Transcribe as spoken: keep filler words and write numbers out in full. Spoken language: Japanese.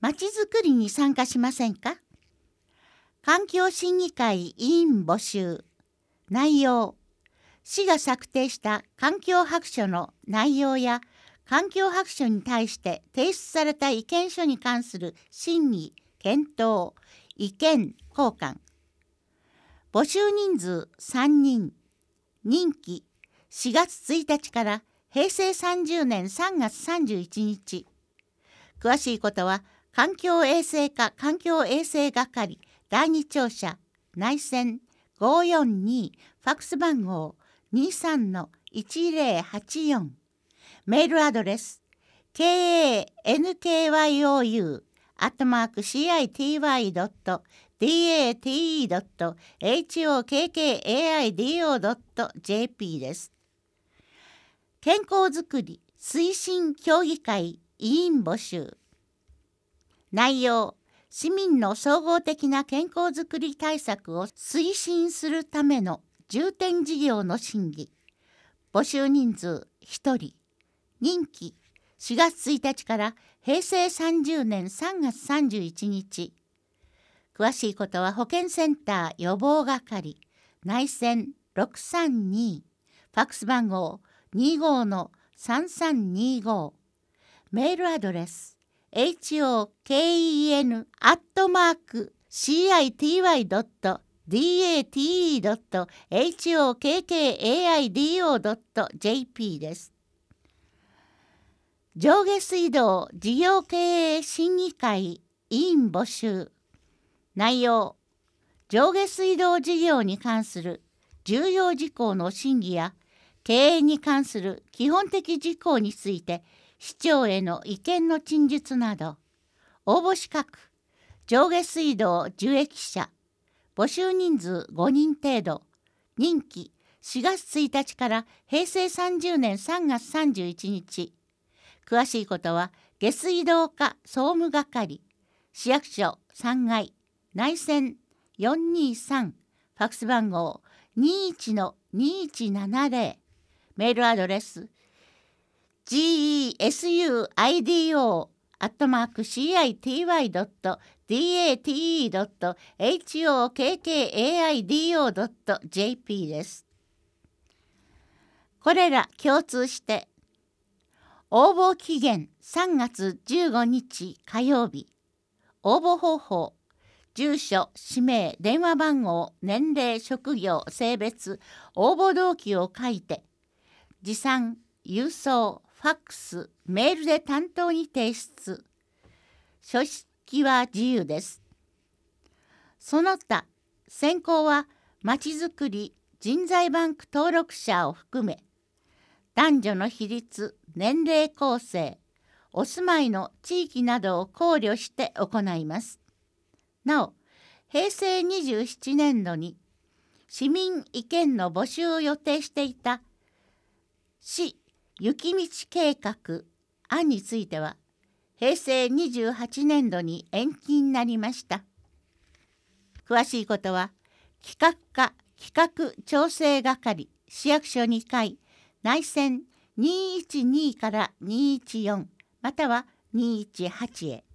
まちづくりに参加しませんか？環境審議会委員募集。内容。市が策定した環境白書の内容や環境白書に対して提出された意見書に関する審議、検討、意見交換。募集人数さんにん。任期しがつついたちからへいせいさんじゅうねんさんがつさんじゅういちにち。詳しいことは環境衛生課環境衛生係だいに庁舎内線ごーよんにファックス番号 にーさんのいちぜろはちよん メールアドレス ケーエーエヌケーワイオーユー アットマーク シーアイティーワイ ドット ディーエーティーイー ドット エイチオーケーケーエーアイディーオー ドット ジェーピー です。健康づくり推進協議会委員募集。内容。市民の総合的な健康づくり対策を推進するための重点事業の審議。募集人数ひとり。任期しがつついたちからへいせいさんじゅうねんさんがつさんじゅういちにち。詳しいことは保健センター予防係内線ろくさんにファックス番号 にじゅうのさんさんにじゅうご メールアドレス エイチオーケーイーエヌ アットマーク シーアイティーワイ ドット ディーエーティーイー ドット エイチオーケーケーエーアイディーオー ドット ジェーピー です。上下水道事業経営審議会委員募集。内容。上下水道事業に関する重要事項の審議や経営に関する基本的事項について市長への意見の陳述など。応募資格上下水道受益者。募集人数ごにん程度。任期しがつついたちからへいせいさんじゅうねんさんがつさんじゅういちにち。詳しいことは下水道課総務係市役所さんがい内線よんにさんファックス番号 にいちのにいちななぜろ メールアドレス ジーイーエスユーアイディーオー アットマーク シーアイティーワイ ドット ディーエーティーイー ドット エイチオーケーケーエーアイディーオー ドット ジェーピー です。これら共通して応募期限さんがつじゅうごにち火曜日。応募方法。住所、氏名、電話番号、年齢、職業、性別、応募動機を書いて、持参、郵送、ファックス、メールで担当に提出。書式は自由です。その他、選考はまちづくり人材バンク登録者を含め、男女の比率、年齢構成、お住まいの地域などを考慮して行います。なお、へいせいにじゅうななねんどに市民意見の募集を予定していた市雪道計画案については、へいせいにじゅうはちねんどに延期になりました。詳しいことは、企画課企画調整係市役所にかい内線にいちにからにいちよんまたはにいちはちへ。